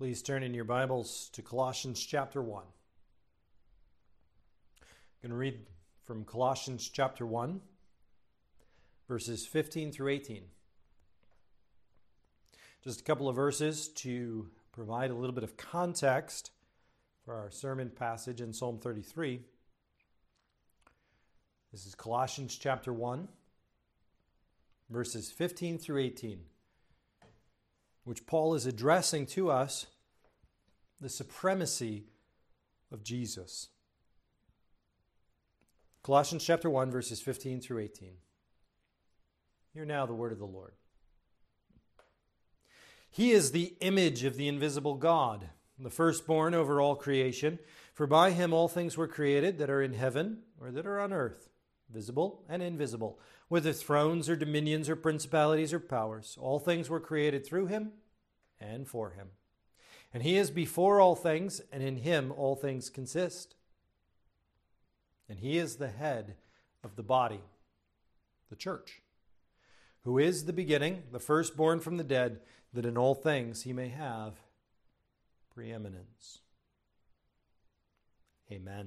Please turn in your Bibles to Colossians chapter 1. I'm going to read from Colossians chapter 1, verses 15 through 18. Just a couple of verses to provide a little bit of context for our sermon passage in Psalm 33. This is Colossians chapter 1, verses 15 through 18, which Paul is addressing to us the supremacy of Jesus. Colossians chapter 1, verses 15 through 18. Hear now the word of the Lord. He is the image of the invisible God, the firstborn over all creation. For by him all things were created that are in heaven or that are on earth, visible and invisible, whether thrones or dominions or principalities or powers. All things were created through him and for him. And he is before all things, and in him all things consist. And he is the head of the body, the church, who is the beginning, the firstborn from the dead, that in all things he may have preeminence. Amen.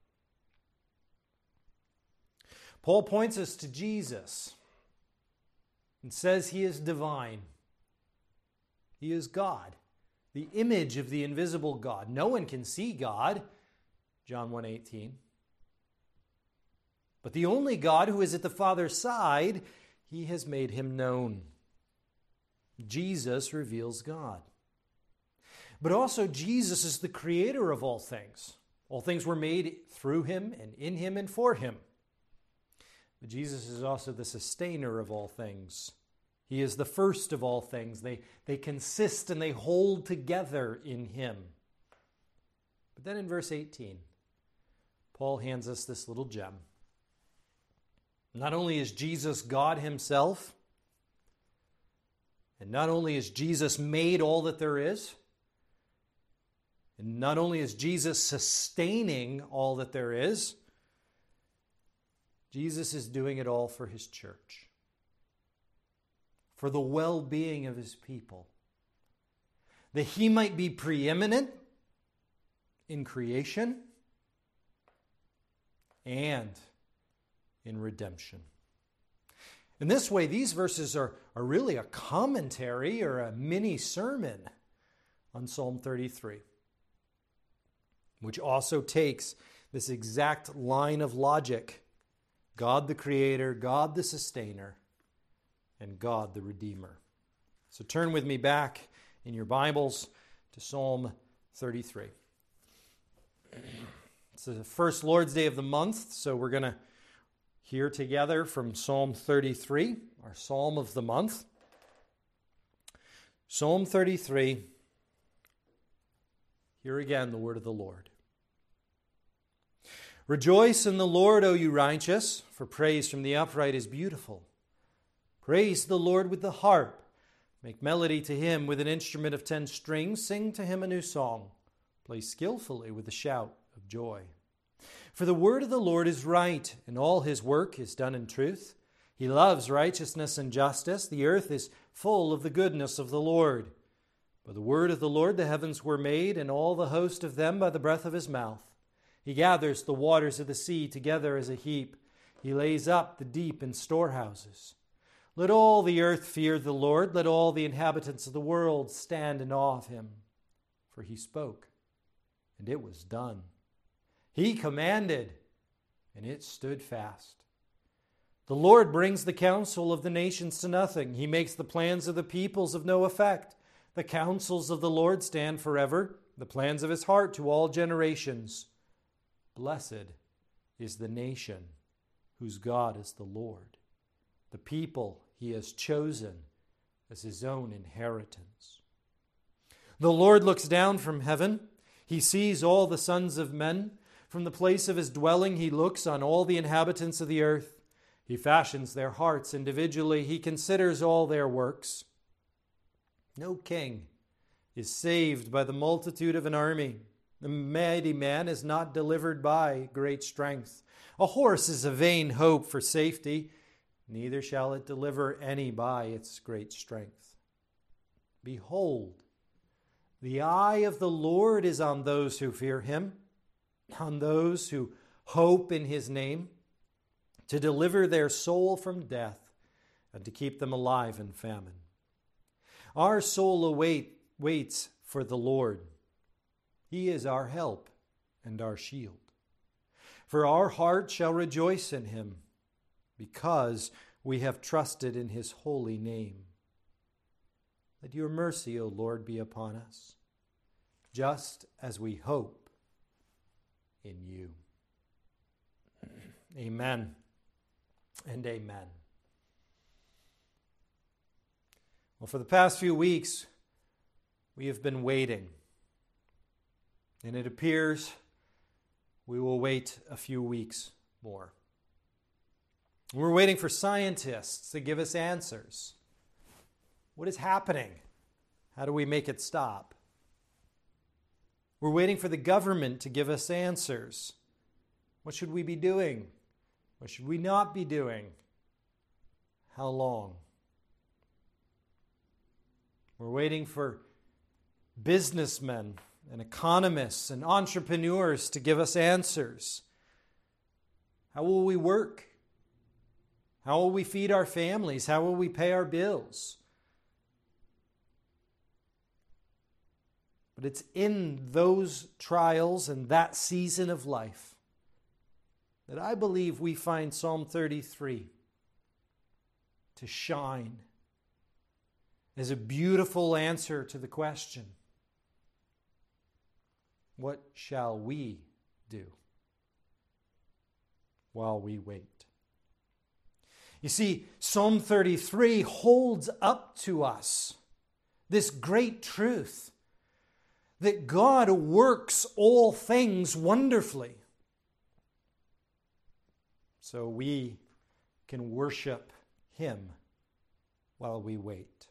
Paul points us to Jesus and says he is divine. He is God, the image of the invisible God. No one can see God, John 1:18. But the only God who is at the Father's side, he has made him known. Jesus reveals God. But also Jesus is the creator of all things. All things were made through him and in him and for him. But Jesus is also the sustainer of all things. He is the first of all things. They consist and they hold together in him. But then in verse 18, Paul hands us this little gem. Not only is Jesus God himself, and not only is Jesus made all that there is, and not only is Jesus sustaining all that there is, Jesus is doing it all for his church, for the well-being of his people, that he might be preeminent in creation and in redemption. In this way, these verses are really a commentary or a mini sermon on Psalm 33, which also takes this exact line of logic: God the Creator, God the Sustainer, and God the Redeemer. So turn with me back in your Bibles to Psalm 33. It's the first Lord's Day of the month, so we're going to hear together from Psalm 33, our Psalm of the month. Psalm 33, hear again the word of the Lord. Rejoice in the Lord, O you righteous, for praise from the upright is beautiful. Praise the Lord with the harp. Make melody to him with an instrument of 10 strings. Sing to him a new song. Play skillfully with a shout of joy. For the word of the Lord is right, and all his work is done in truth. He loves righteousness and justice. The earth is full of the goodness of the Lord. By the word of the Lord the heavens were made, and all the host of them by the breath of his mouth. He gathers the waters of the sea together as a heap. He lays up the deep in storehouses. Let all the earth fear the Lord. Let all the inhabitants of the world stand in awe of him. For he spoke, and it was done. He commanded, and it stood fast. The Lord brings the counsel of the nations to nothing. He makes the plans of the peoples of no effect. The counsels of the Lord stand forever, the plans of his heart to all generations. Blessed is the nation whose God is the Lord, the people he has chosen as his own inheritance. The Lord looks down from heaven. He sees all the sons of men. From the place of his dwelling, he looks on all the inhabitants of the earth. He fashions their hearts individually. He considers all their works. No king is saved by the multitude of an army. The mighty man is not delivered by great strength. A horse is a vain hope for safety. Neither shall it deliver any by its great strength. Behold, The eye of the Lord is on those who fear him, on those who hope in his name, to deliver their soul from death and to keep them alive in famine. Our soul waits for the Lord. He is our help and our shield. For our heart shall rejoice in him, because we have trusted in his holy name. Let your mercy, O Lord, be upon us, just as we hope in you. Amen and amen. Well, for the past few weeks, we have been waiting. And it appears we will wait a few weeks more. We're waiting for scientists to give us answers. What is happening? How do we make it stop? We're waiting for the government to give us answers. What should we be doing? What should we not be doing? How long? We're waiting for businessmen and economists and entrepreneurs to give us answers. How will we work? How will we feed our families? How will we pay our bills? But it's in those trials and that season of life that I believe we find Psalm 33 to shine as a beautiful answer to the question, what shall we do while we wait? You see, Psalm 33 holds up to us this great truth that God works all things wonderfully. So we can worship him while we wait.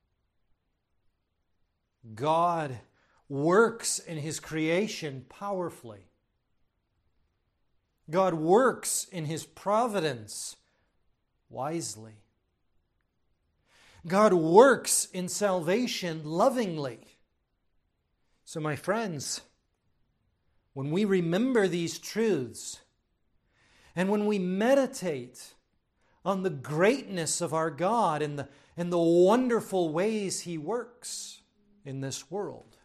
God works in his creation powerfully. God works in his providence wisely. God works in salvation lovingly. So, my friends, when we remember these truths, and when we meditate on the greatness of our God and the wonderful ways he works in this world,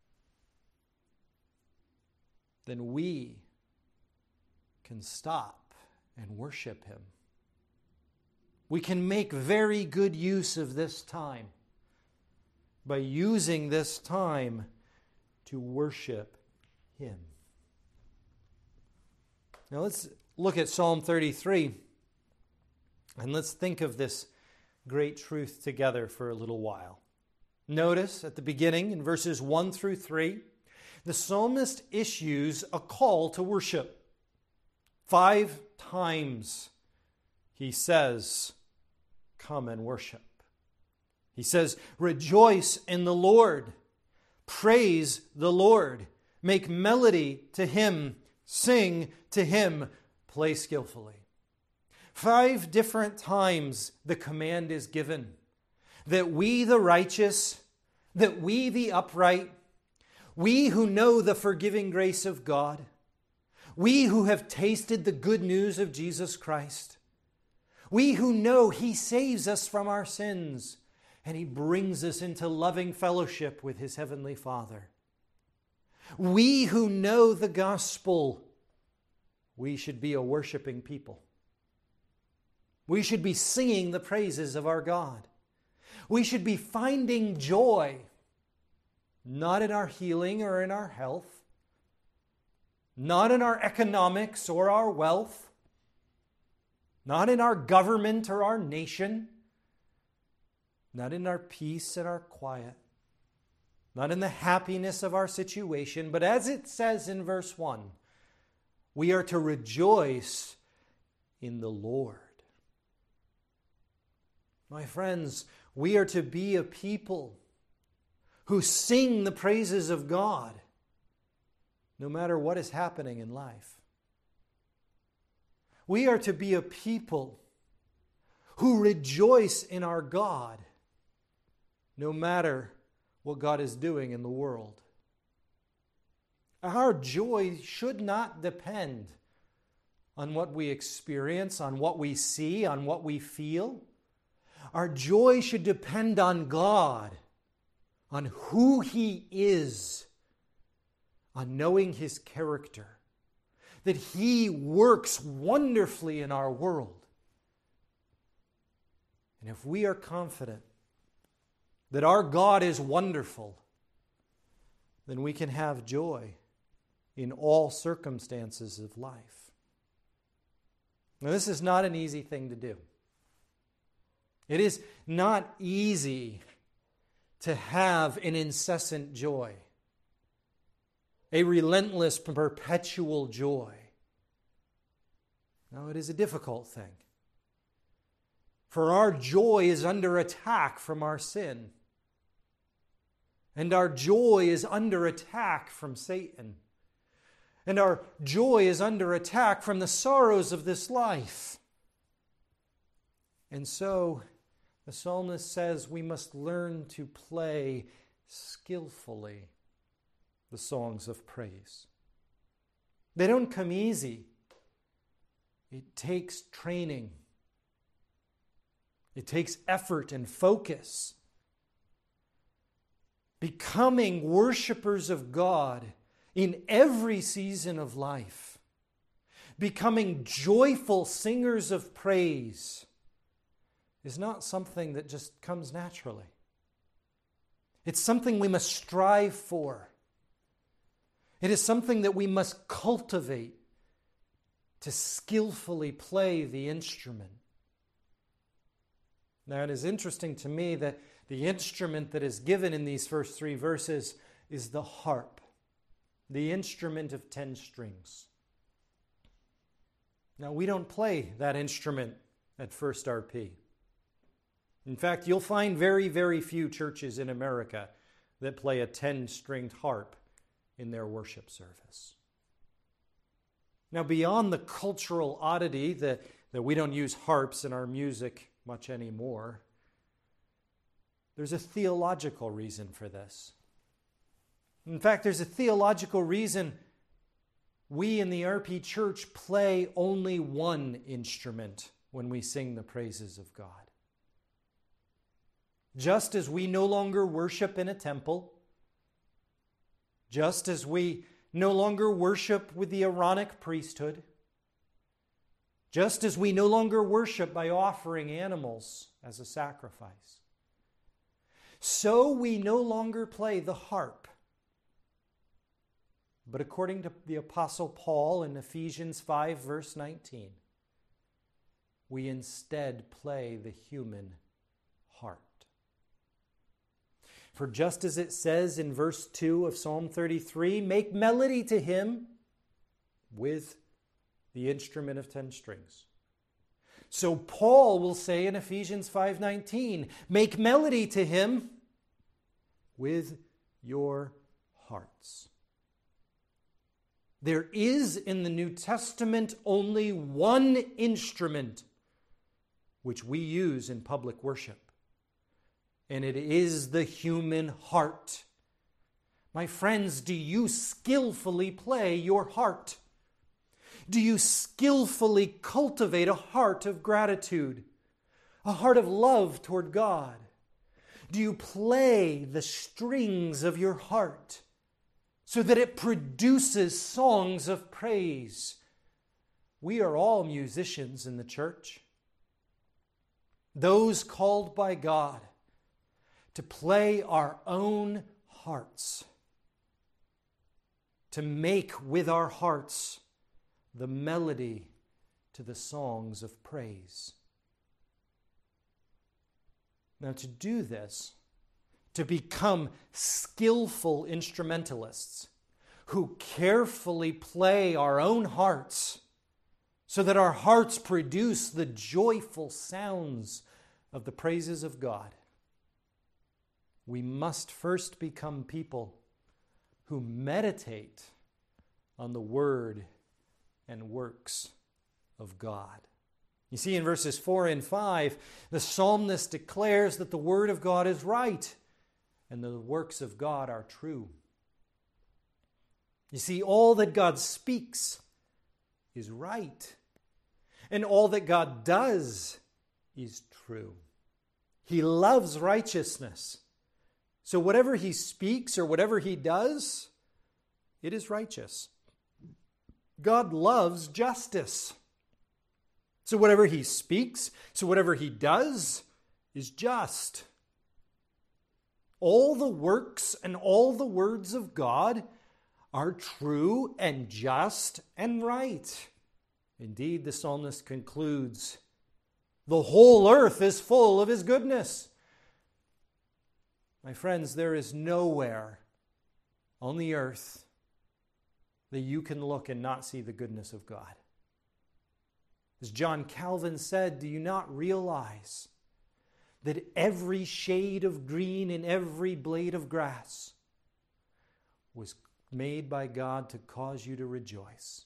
then we can stop and worship him. We can make very good use of this time by using this time to worship him. Now let's look at Psalm 33 and let's think of this great truth together for a little while. Notice at the beginning in verses 1 through 3, the psalmist issues a call to worship. 5 times he says, come and worship. He says, rejoice in the Lord. Praise the Lord. Make melody to him. Sing to him. Play skillfully. 5 different times the command is given that we the righteous, that we the upright, we who know the forgiving grace of God, we who have tasted the good news of Jesus Christ, we who know he saves us from our sins and he brings us into loving fellowship with his heavenly Father. We who know the gospel, we should be a worshiping people. We should be singing the praises of our God. We should be finding joy, not in our healing or in our health, not in our economics or our wealth, not in our government or our nation, not in our peace and our quiet, not in the happiness of our situation, but as it says in verse 1, we are to rejoice in the Lord. My friends, we are to be a people who sing the praises of God no matter what is happening in life. We are to be a people who rejoice in our God no matter what God is doing in the world. Our joy should not depend on what we experience, on what we see, on what we feel. Our joy should depend on God, on who He is, on knowing His character, that He works wonderfully in our world. And if we are confident that our God is wonderful, then we can have joy in all circumstances of life. Now, this is not an easy thing to do. It is not easy to have an incessant joy, a relentless, perpetual joy. No, it is a difficult thing. For our joy is under attack from our sin. And our joy is under attack from Satan. And our joy is under attack from the sorrows of this life. And so, the psalmist says we must learn to play skillfully the songs of praise. They don't come easy. It takes training. It takes effort and focus. Becoming worshipers of God in every season of life. Becoming joyful singers of praise is not something that just comes naturally. It's something we must strive for. It is something that we must cultivate to skillfully play the instrument. Now, it is interesting to me that the instrument that is given in these first 3 verses is the harp, the instrument of 10 strings. Now, we don't play that instrument at First RP. In fact, you'll find very, very few churches in America that play a 10-stringed harp in their worship service. Now, beyond the cultural oddity that we don't use harps in our music much anymore, there's a theological reason for this. In fact, there's a theological reason we in the RP Church play only one instrument when we sing the praises of God. Just as we no longer worship in a temple, just as we no longer worship with the Aaronic priesthood, just as we no longer worship by offering animals as a sacrifice, so we no longer play the harp. But according to the Apostle Paul in Ephesians 5, verse 19, we instead play the human harp. For just as it says in verse 2 of Psalm 33, make melody to him with the instrument of 10 strings. So Paul will say in Ephesians 5:19, make melody to him with your hearts. There is in the New Testament only one instrument which we use in public worship. And it is the human heart. My friends, do you skillfully play your heart? Do you skillfully cultivate a heart of gratitude, a heart of love toward God? Do you play the strings of your heart so that it produces songs of praise? We are all musicians in the church. Those called by God to play our own hearts, to make with our hearts the melody to the songs of praise. Now, to do this, to become skillful instrumentalists who carefully play our own hearts so that our hearts produce the joyful sounds of the praises of God, we must first become people who meditate on the word and works of God. You see, in verses 4 and 5, the psalmist declares that the word of God is right. and the works of God are true. You see, all that God speaks is right, and all that God does is true. He loves righteousness. So whatever he speaks or whatever he does, it is righteous. God loves justice. So whatever he speaks, so whatever he does is just. All the works and all the words of God are true and just and right. Indeed, the psalmist concludes, the whole earth is full of his goodness. My friends, there is nowhere on the earth that you can look and not see the goodness of God. As John Calvin said, do you not realize that every shade of green in every blade of grass was made by God to cause you to rejoice?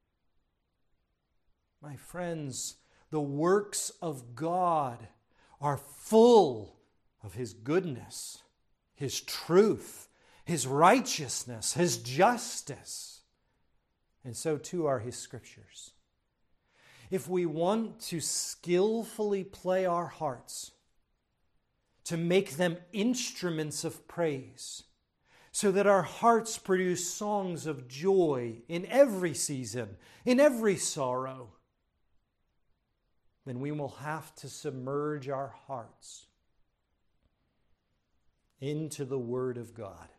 My friends, the works of God are full of his goodness, his truth, his righteousness, his justice. And so too are his scriptures. If we want to skillfully play our hearts, to make them instruments of praise, so that our hearts produce songs of joy in every season, in every sorrow, then we will have to submerge our hearts into the Word of God,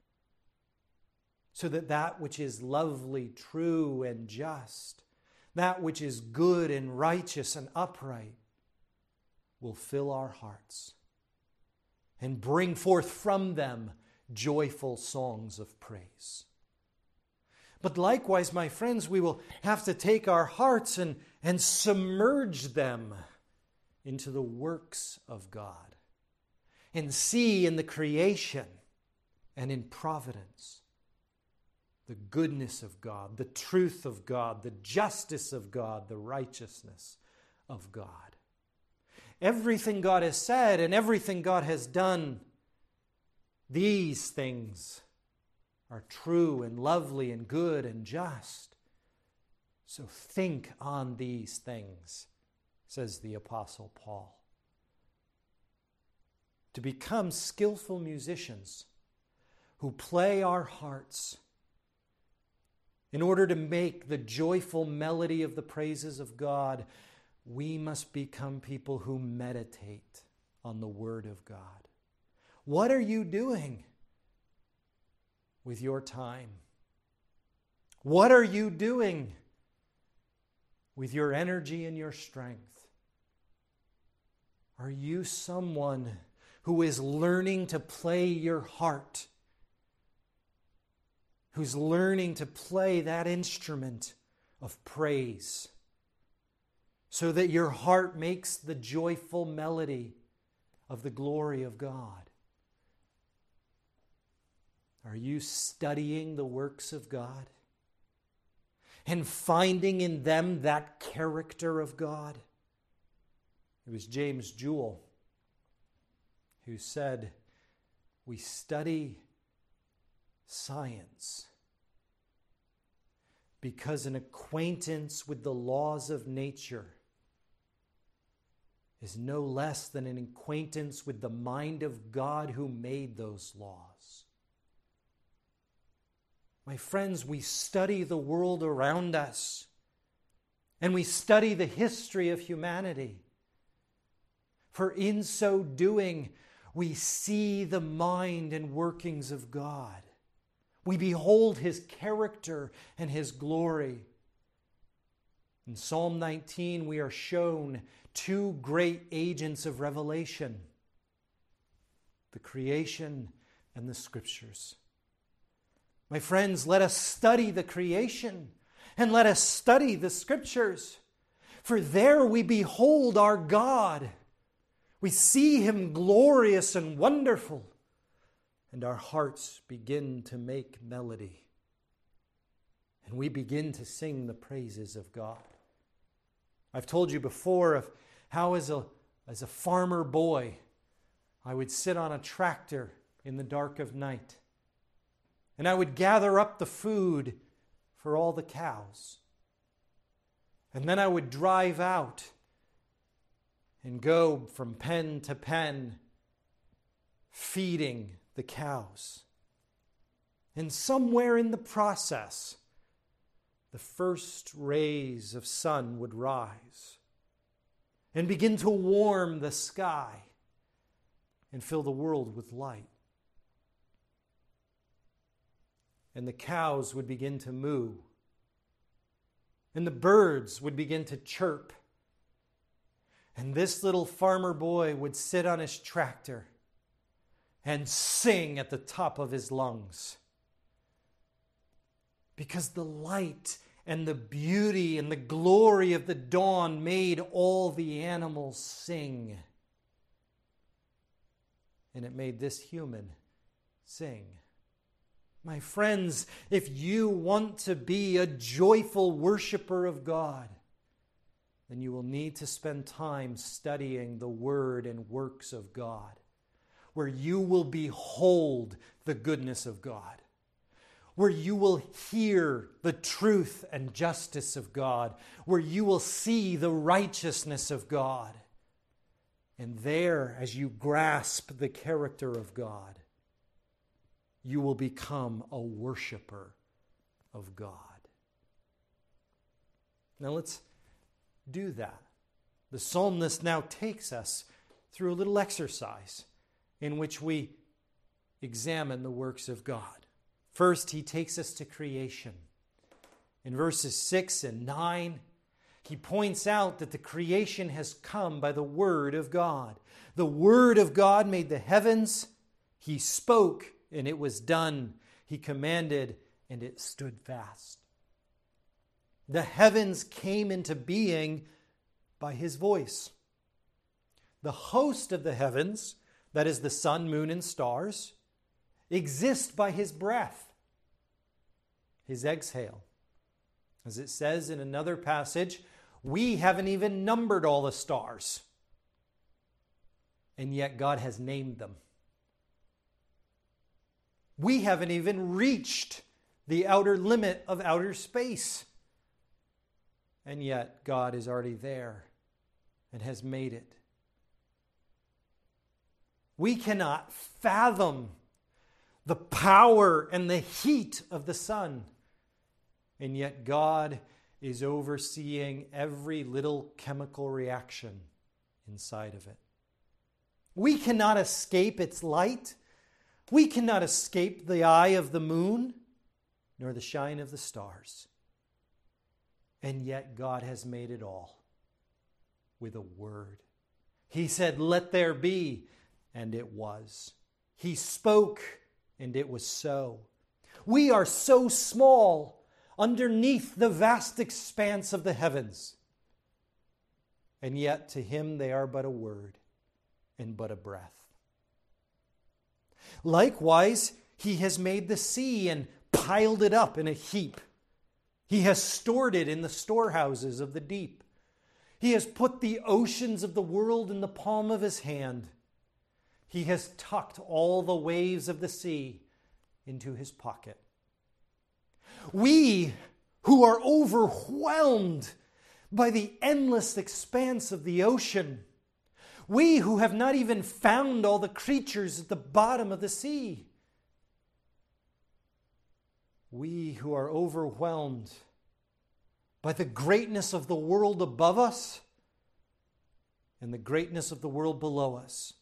so that that which is lovely, true, and just, that which is good and righteous and upright, will fill our hearts and bring forth from them joyful songs of praise. But likewise, my friends, we will have to take our hearts and submerge them into the works of God and see in the creation and in providence the goodness of God, the truth of God, the justice of God, the righteousness of God. Everything God has said and everything God has done, these things are true and lovely and good and just. So think on these things, says the Apostle Paul. To become skillful musicians who play our hearts in order to make the joyful melody of the praises of God, we must become people who meditate on the Word of God. What are you doing with your time? What are you doing with your energy and your strength? Are you someone who is learning to play your heart? Who's learning to play that instrument of praise so that your heart makes the joyful melody of the glory of God? Are you studying the works of God and finding in them that character of God? It was James Jewell who said, we study science because an acquaintance with the laws of nature is no less than an acquaintance with the mind of God who made those laws. My friends, we study the world around us, and we study the history of humanity. For in so doing, we see the mind and workings of God. We behold his character and his glory. In Psalm 19, we are shown two great agents of revelation: the creation and the Scriptures. My friends, let us study the creation and let us study the Scriptures. For there we behold our God. We see him glorious and wonderful, and our hearts begin to make melody. And we begin to sing the praises of God. I've told you before of how as a farmer boy, I would sit on a tractor in the dark of night. And I would gather up the food for all the cows. And then I would drive out and go from pen to pen, feeding the cows. And somewhere in the process, the first rays of sun would rise and begin to warm the sky and fill the world with light. And the cows would begin to moo, and the birds would begin to chirp. And this little farmer boy would sit on his tractor and sing at the top of his lungs. Because the light and the beauty and the glory of the dawn made all the animals sing. And it made this human sing. My friends, if you want to be a joyful worshiper of God, then you will need to spend time studying the Word and works of God, where you will behold the goodness of God, where you will hear the truth and justice of God, where you will see the righteousness of God. And there, as you grasp the character of God, you will become a worshiper of God. Now let's do that. The psalmist now takes us through a little exercise in which we examine the works of God. First, he takes us to creation. In verses 6 and 9, he points out that the creation has come by the Word of God. The Word of God made the heavens. He spoke, and it was done. He commanded, and it stood fast. The heavens came into being by his voice. The host of the heavens, that is the sun, moon, and stars, exist by his breath, his exhale. As it says in another passage, we haven't even numbered all the stars, and yet God has named them. We haven't even reached the outer limit of outer space. And yet God is already there and has made it. We cannot fathom the power and the heat of the sun. And yet God is overseeing every little chemical reaction inside of it. We cannot escape its light. We cannot escape the eye of the moon, nor the shine of the stars. And yet God has made it all with a word. He said, "Let there be," and it was. He spoke, and it was so. We are so small underneath the vast expanse of the heavens. And yet to him they are but a word and but a breath. Likewise, he has made the sea and piled it up in a heap. He has stored it in the storehouses of the deep. He has put the oceans of the world in the palm of his hand. He has tucked all the waves of the sea into his pocket. We who are overwhelmed by the endless expanse of the ocean, we who have not even found all the creatures at the bottom of the sea, we who are overwhelmed by the greatness of the world above us and the greatness of the world below us,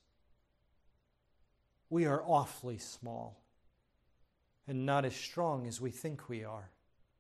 we are awfully small and not as strong as we think we are.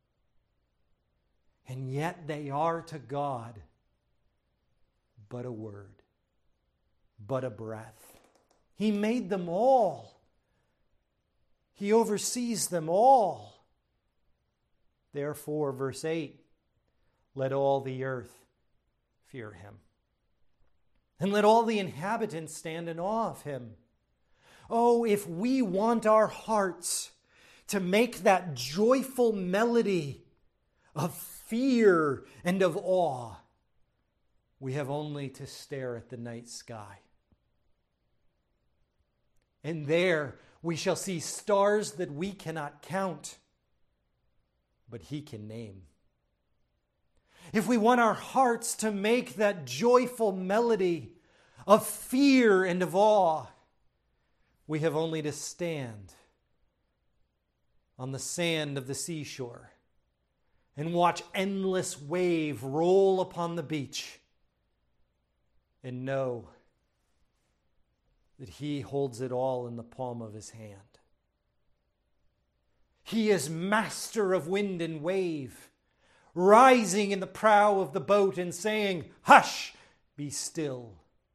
And yet they are to God but a word, but a breath. He made them all. He oversees them all. Therefore, verse 8, let all the earth fear him, and let all the inhabitants stand in awe of him. Oh, if we want our hearts to make that joyful melody of fear and of awe, we have only to stare at the night sky. And there We shall see stars that we cannot count, but He can name. If we want our hearts to make that joyful melody of fear and of awe, we have only to stand on the sand of the seashore and watch endless wave roll upon the beach and know that He holds it all in the palm of His hand. He is master of wind and wave, rising in the prow of the boat and saying, "Hush, be still."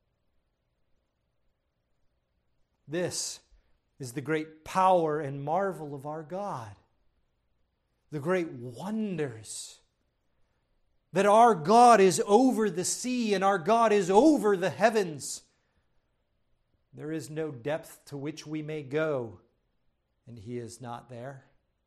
This is the great power and marvel of our God. The great wonders that our God is over the sea and our God is over the heavens. There is no depth to which we may go, and He is not there.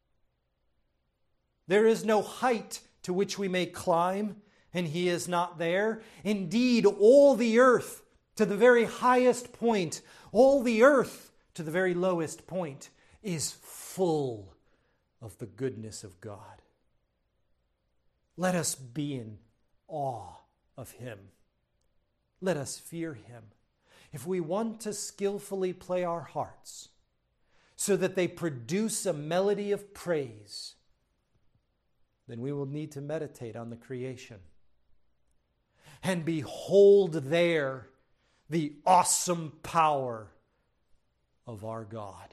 There is no height to which we may climb, and He is not there. Indeed, all the earth to the very highest point, all the earth to the very lowest point, is full of the goodness of God. Let us be in awe of Him. Let us fear Him. If we want to skillfully play our hearts so that they produce a melody of praise, then we will need to meditate on the creation and behold there the awesome power of our God.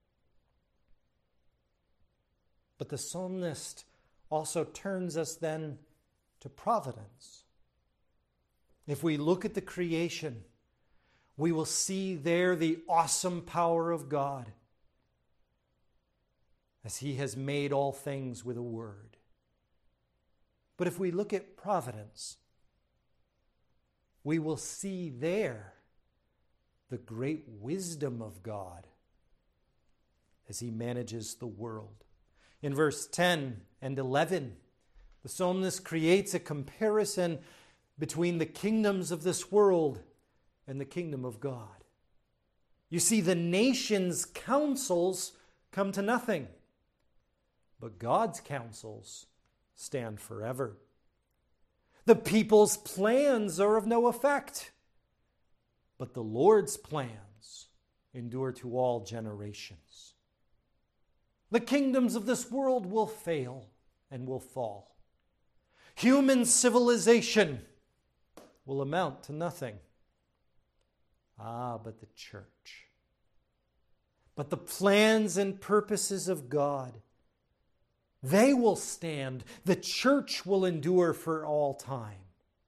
But the psalmist also turns us then to providence. If we look at the creation, we will see there the awesome power of God as He has made all things with a word. But if we look at providence, we will see there the great wisdom of God as He manages the world. In verse 10 and 11, the psalmist creates a comparison between the kingdoms of this world and the kingdom of God. You see, the nations' counsels come to nothing, but God's counsels stand forever. The people's plans are of no effect, but the Lord's plans endure to all generations. The kingdoms of this world will fail and will fall. Human civilization will amount to nothing. But the church. But the plans and purposes of God, they will stand. The church will endure for all time.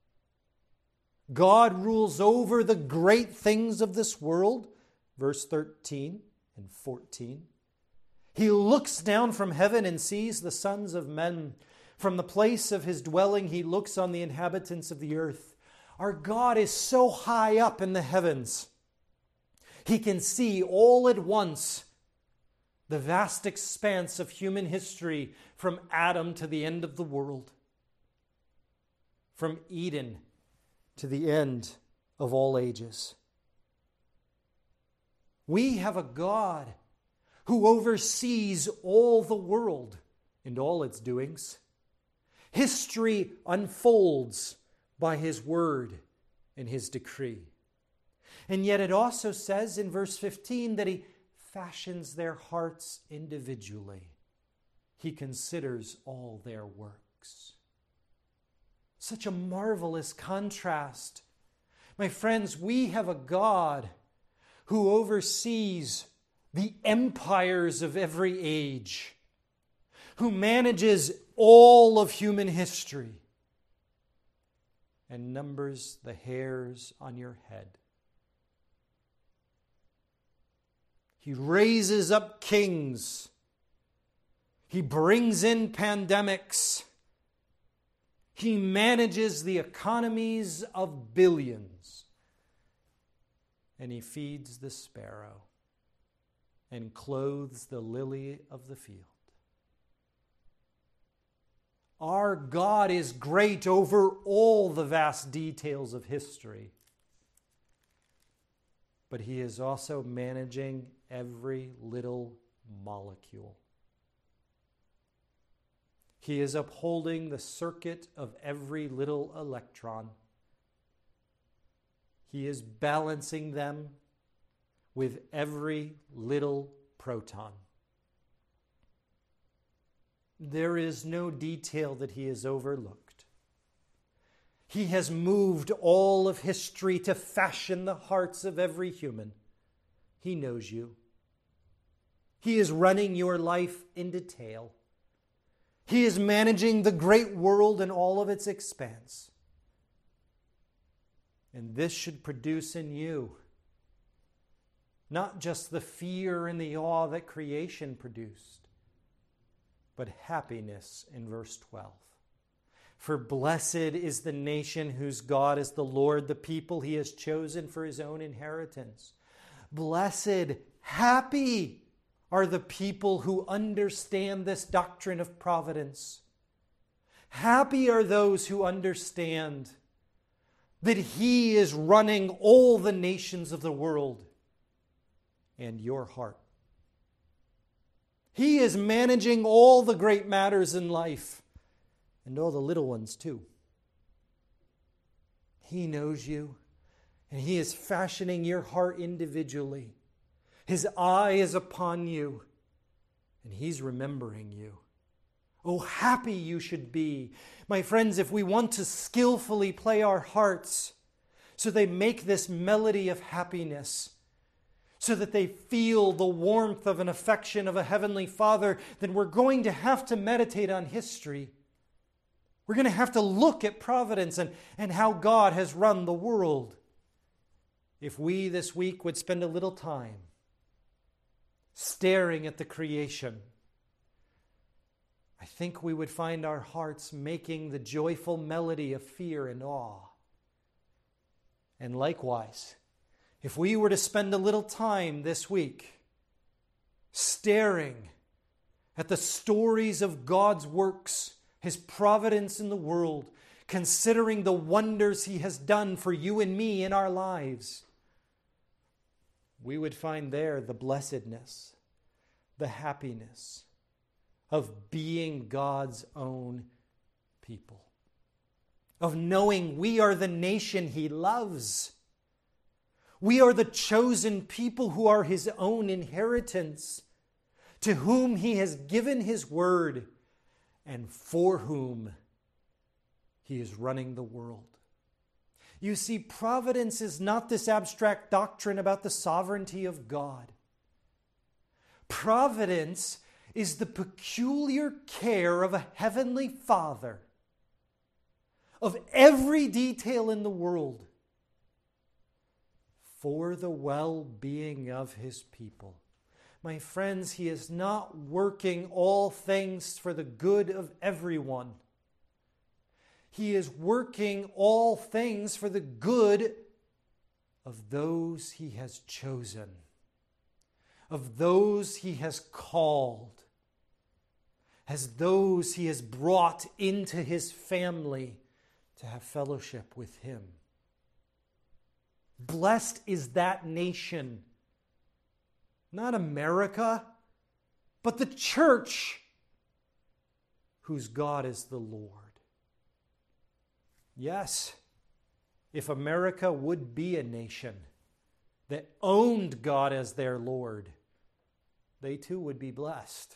God rules over the great things of this world, verse 13 and 14. He looks down from heaven and sees the sons of men. From the place of His dwelling, He looks on the inhabitants of the earth. Our God is so high up in the heavens. He can see all at once the vast expanse of human history from Adam to the end of the world, from Eden to the end of all ages. We have a God who oversees all the world and all its doings. History unfolds by His word and His decree. And yet it also says in verse 15 that He fashions their hearts individually. He considers all their works. Such a marvelous contrast. My friends, we have a God who oversees the empires of every age, who manages all of human history and numbers the hairs on your head. He raises up kings. He brings in pandemics. He manages the economies of billions. And He feeds the sparrow and clothes the lily of the field. Our God is great over all the vast details of history, but He is also managing every little molecule. He is upholding the circuit of every little electron. He is balancing them with every little proton. There is no detail that he has overlooked. He has moved all of history to fashion the hearts of every human. He knows you. He is running your life in detail. He is managing the great world and all of its expanse. And this should produce in you not just the fear and the awe that creation produced, but happiness in verse 12. For blessed is the nation whose God is the Lord, the people he has chosen for his own inheritance. Blessed, happy are the people who understand this doctrine of providence. Happy are those who understand that he is running all the nations of the world and your heart. He is managing all the great matters in life and all the little ones too. He knows you, and he is fashioning your heart individually. His eye is upon you, and he's remembering you. Oh, happy you should be. My friends, if we want to skillfully play our hearts so they make this melody of happiness, so that they feel the warmth of an affection of a heavenly Father, then we're going to have to meditate on history. We're going to have to look at providence and how God has run the world. If we this week would spend a little time staring at the creation, I think we would find our hearts making the joyful melody of fear and awe. And likewise, if we were to spend a little time this week staring at the stories of God's works, his providence in the world, considering the wonders he has done for you and me in our lives, we would find there the blessedness, the happiness of being God's own people, of knowing we are the nation he loves. We are the chosen people who are his own inheritance, to whom he has given his word and for whom he is running the world. You see, providence is not this abstract doctrine about the sovereignty of God. Providence is the peculiar care of a heavenly Father of every detail in the world for the well-being of his people. My friends, he is not working all things for the good of everyone. He is working all things for the good of those he has chosen, of those he has called, as those he has brought into his family to have fellowship with him. Blessed is that nation, not America, but the church whose God is the Lord. Yes, if America would be a nation that owned God as their Lord, they too would be blessed.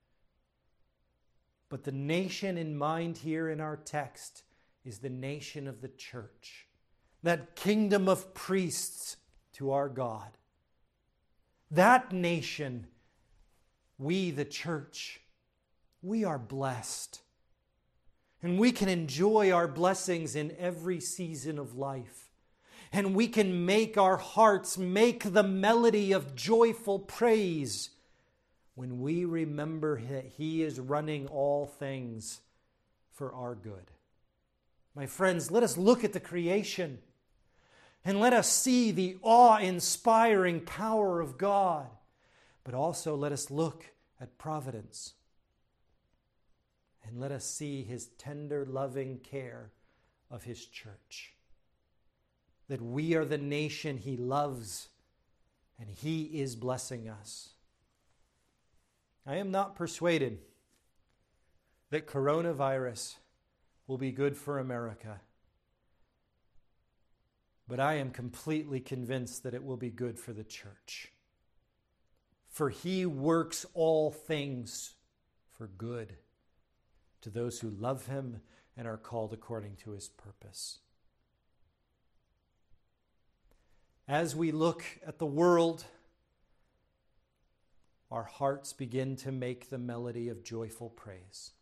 But the nation in mind here in our text is the nation of the church, that kingdom of priests to our God. That nation, we the church, we are blessed. And we can enjoy our blessings in every season of life. And we can make our hearts make the melody of joyful praise when we remember that he is running all things for our good. My friends, let us look at the creation and let us see the awe-inspiring power of God. But also let us look at providence. And let us see his tender, loving care of his church. That we are the nation he loves and He is blessing us. I am not persuaded that coronavirus will be good for America, but I am completely convinced that it will be good for the church. For He works all things for good to those who love Him and are called according to His purpose. As we look at the world, our hearts begin to make the melody of joyful praise,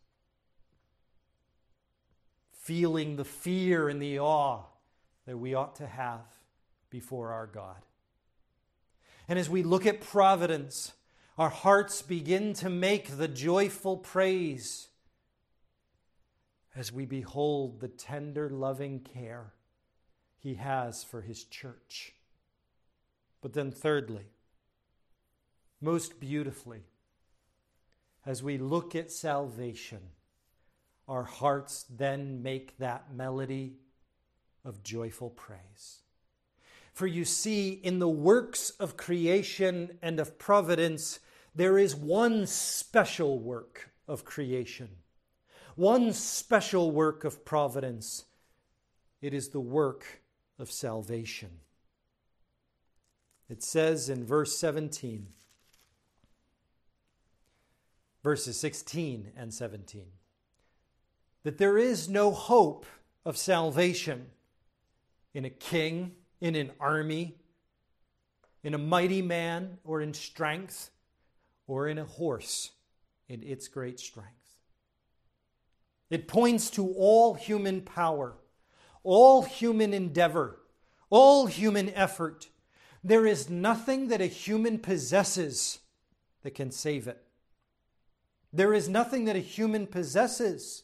feeling the fear and the awe that we ought to have before our God. And as we look at providence, our hearts begin to make the joyful praise as we behold the tender, loving care He has for His church. But then thirdly, most beautifully, as we look at salvation, our hearts then make that melody of joyful praise. For you see, in the works of creation and of providence, there is one special work of creation, one special work of providence. It is the work of salvation. It says in verse 17, verses 16 and 17, that there is no hope of salvation in a king, in an army, in a mighty man, or in strength, or in a horse in its great strength. It points to all human power, all human endeavor, all human effort. There is nothing that a human possesses that can save it. There is nothing that a human possesses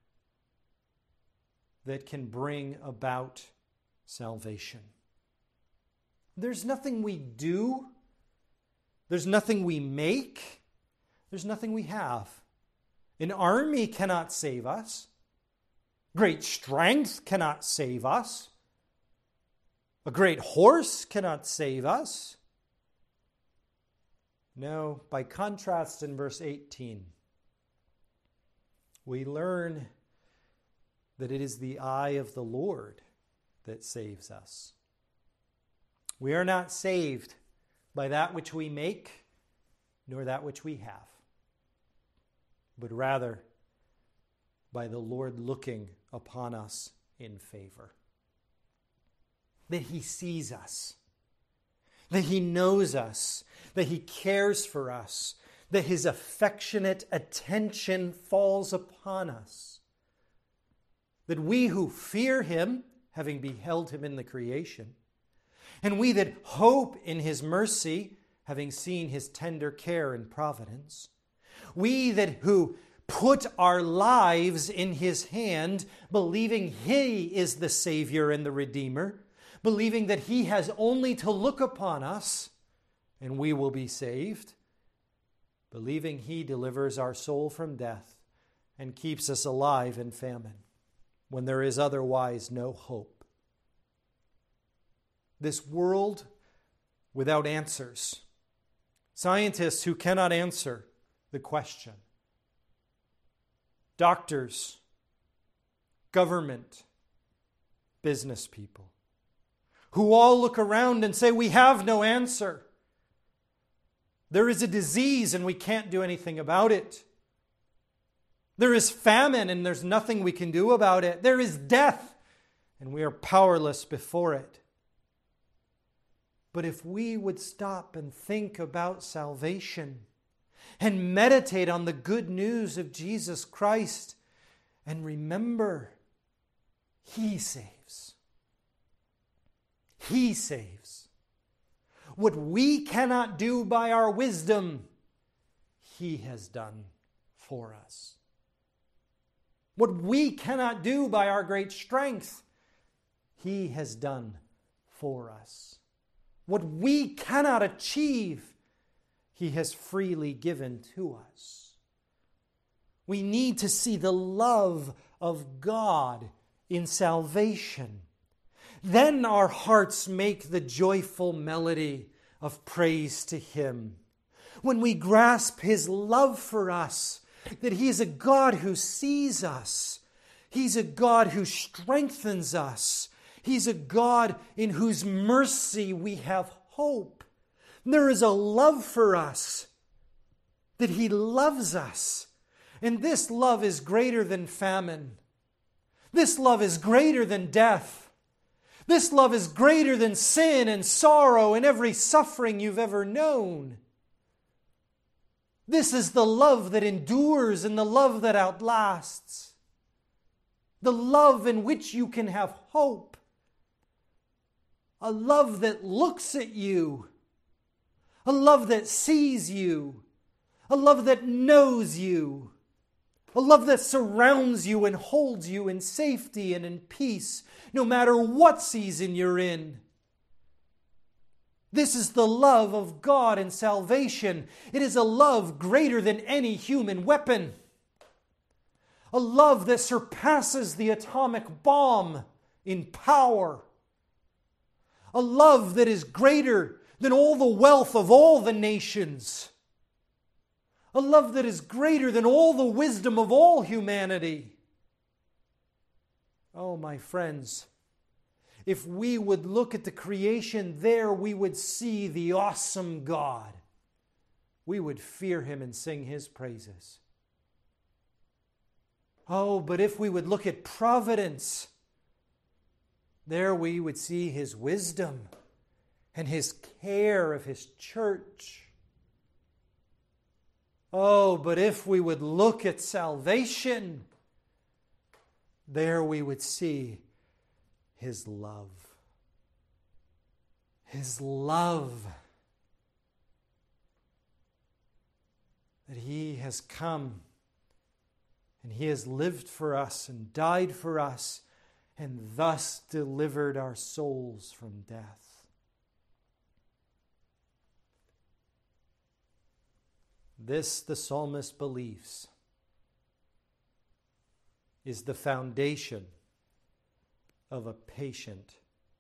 that can bring about salvation. There's nothing we do. There's nothing we make. There's nothing we have. An army cannot save us. Great strength cannot save us. A great horse cannot save us. No, by contrast, in verse 18, we learn that it is the eye of the Lord that saves us. We are not saved by that which we make, nor that which we have, but rather by the Lord looking upon us in favor. That He sees us, that He knows us, that He cares for us, that His affectionate attention falls upon us. That we who fear Him, having beheld Him in the creation, and we that hope in His mercy, having seen His tender care and providence, we that who put our lives in His hand, believing He is the Savior and the Redeemer, believing that He has only to look upon us and we will be saved, believing He delivers our soul from death and keeps us alive in famine, when there is otherwise no hope. This world without answers. Scientists who cannot answer the question. Doctors, government, business people, who all look around and say, we have no answer. There is a disease and we can't do anything about it. There is famine and there's nothing we can do about it. There is death and we are powerless before it. But if we would stop and think about salvation and meditate on the good news of Jesus Christ and remember, He saves. He saves. What we cannot do by our wisdom, He has done for us. What we cannot do by our great strength, He has done for us. What we cannot achieve, He has freely given to us. We need to see the love of God in salvation. Then our hearts make the joyful melody of praise to Him. When we grasp His love for us, that He is a God who sees us. He's a God who strengthens us. He's a God in whose mercy we have hope. There is a love for us, that He loves us. And this love is greater than famine. This love is greater than death. This love is greater than sin and sorrow and every suffering you've ever known. This is the love that endures and the love that outlasts. The love in which you can have hope. A love that looks at you. A love that sees you. A love that knows you. A love that surrounds you and holds you in safety and in peace, no matter what season you're in. This is the love of God and salvation. It is a love greater than any human weapon. A love that surpasses the atomic bomb in power. A love that is greater than all the wealth of all the nations. A love that is greater than all the wisdom of all humanity. Oh, my friends, if we would look at the creation there, we would see the awesome God. We would fear Him and sing His praises. Oh, but if we would look at providence, there we would see His wisdom and His care of His church. Oh, but if we would look at salvation, there we would see His love. His love. That He has come and He has lived for us and died for us and thus delivered our souls from death. This, the psalmist believes, is the foundation of a patient,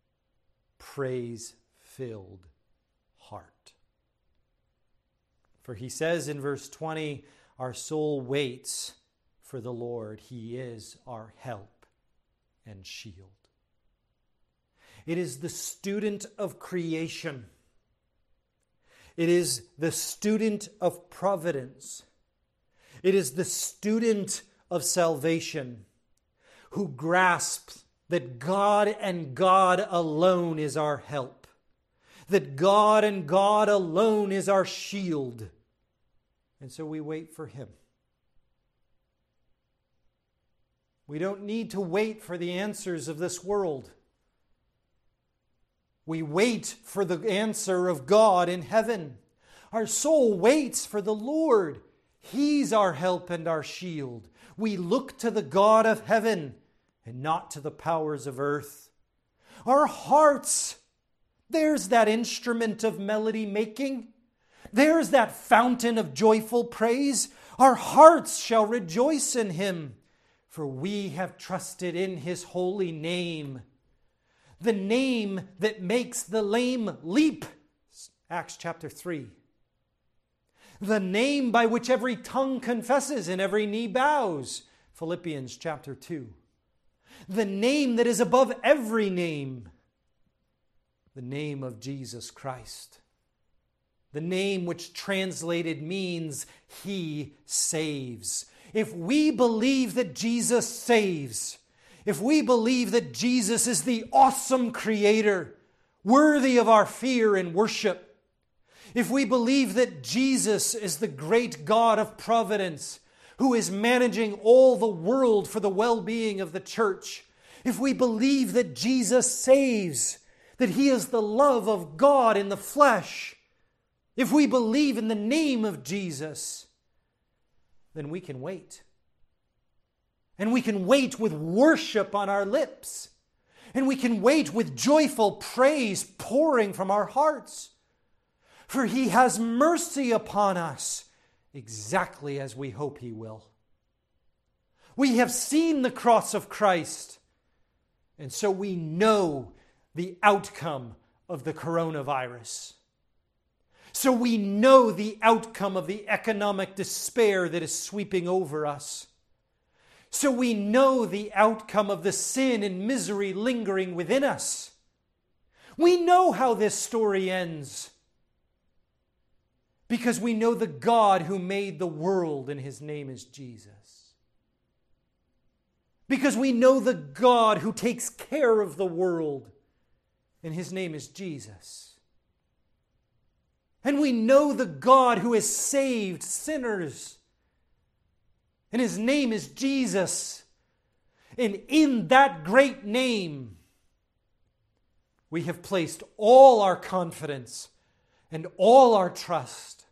praise-filled heart. For he says in verse 20, our soul waits for the Lord. He is our help and shield. It is the student of creation. It is the student of providence. It is the student of salvation who grasps that God and God alone is our help. That God and God alone is our shield. And so we wait for Him. We don't need to wait for the answers of this world. We wait for the answer of God in heaven. Our soul waits for the Lord. He's our help and our shield. We look to the God of heaven and not to the powers of earth. Our hearts, there's that instrument of melody making. There's that fountain of joyful praise. Our hearts shall rejoice in Him, for we have trusted in His holy name. The name that makes the lame leap. Acts chapter 3. The name by which every tongue confesses and every knee bows. Philippians chapter 2. The name that is above every name. The name of Jesus Christ. The name which translated means He saves. If we believe that Jesus saves, if we believe that Jesus is the awesome Creator, worthy of our fear and worship, if we believe that Jesus is the great God of providence, who is managing all the world for the well-being of the church, if we believe that Jesus saves, that He is the love of God in the flesh, if we believe in the name of Jesus, then we can wait. And we can wait with worship on our lips. And we can wait with joyful praise pouring from our hearts. For He has mercy upon us, exactly as we hope He will. We have seen the cross of Christ, and so we know the outcome of the coronavirus. So we know the outcome of the economic despair that is sweeping over us. So we know the outcome of the sin and misery lingering within us. We know how this story ends. Because we know the God who made the world, and his name is Jesus. Because we know the God who takes care of the world, and his name is Jesus. And we know the God who has saved sinners, and his name is Jesus. And in that great name, we have placed all our confidence and all our trust.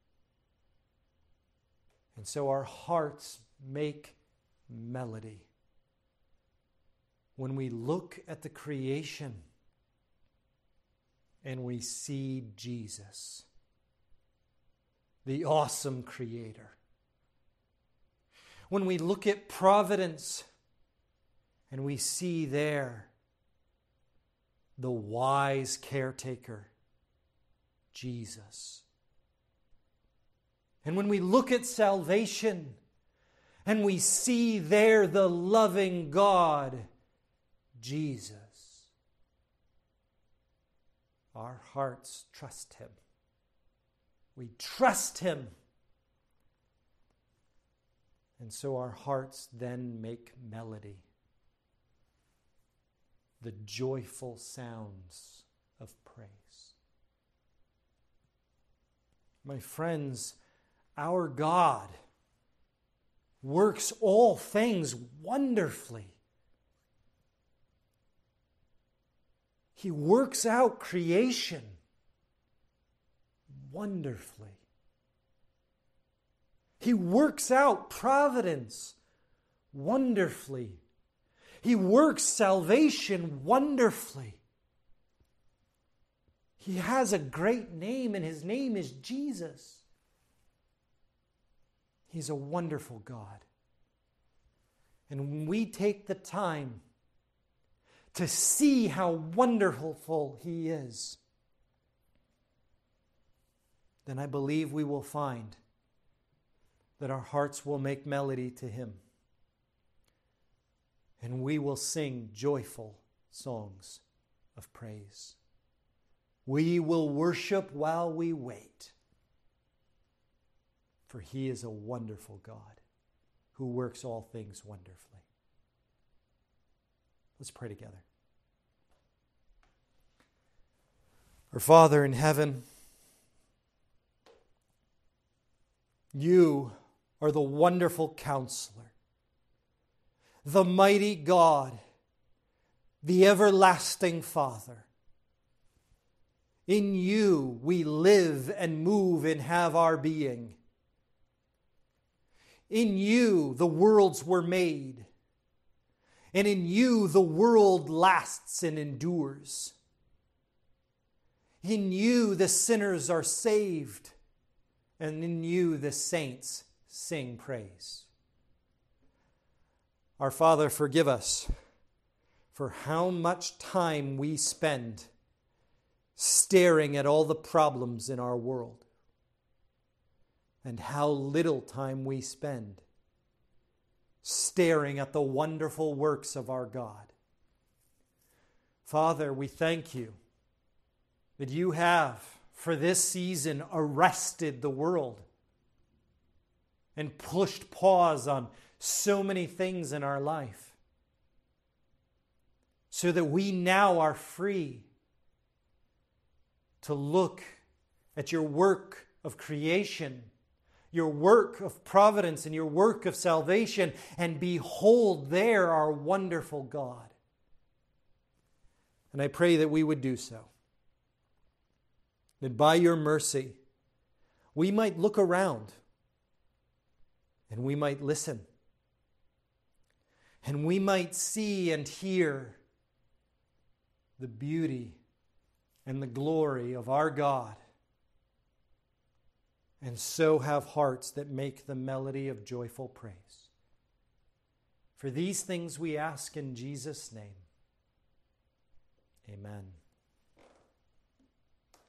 And so our hearts make melody when we look at the creation and we see Jesus, the awesome Creator. When we look at providence and we see there the wise caretaker, Jesus. And when we look at salvation and we see there the loving God, Jesus, our hearts trust him. We trust him. And so our hearts then make melody, the joyful sounds of praise. My friends, our God works all things wonderfully. He works out creation wonderfully. He works out providence wonderfully. He works salvation wonderfully. He has a great name, and his name is Jesus. He's a wonderful God. And when we take the time to see how wonderful he is, then I believe we will find that our hearts will make melody to him. And we will sing joyful songs of praise. We will worship while we wait. For he is a wonderful God who works all things wonderfully. Let's pray together. Our Father in heaven, you are the wonderful Counselor, the mighty God, the everlasting Father. In you we live and move and have our being. In you the worlds were made, and in you the world lasts and endures. In you the sinners are saved, and in you the saints sing praise. Our Father, forgive us for how much time we spend staring at all the problems in our world, and how little time we spend staring at the wonderful works of our God. Father, we thank you that you have, for this season, arrested the world and pushed pause on so many things in our life, so that we now are free to look at your work of creation, your work of providence, and your work of salvation, and behold there our wonderful God. And I pray that we would do so. That by your mercy, we might look around, and we might listen, and we might see and hear the beauty and the glory of our God, and so have hearts that make the melody of joyful praise. For these things we ask in Jesus' name. Amen.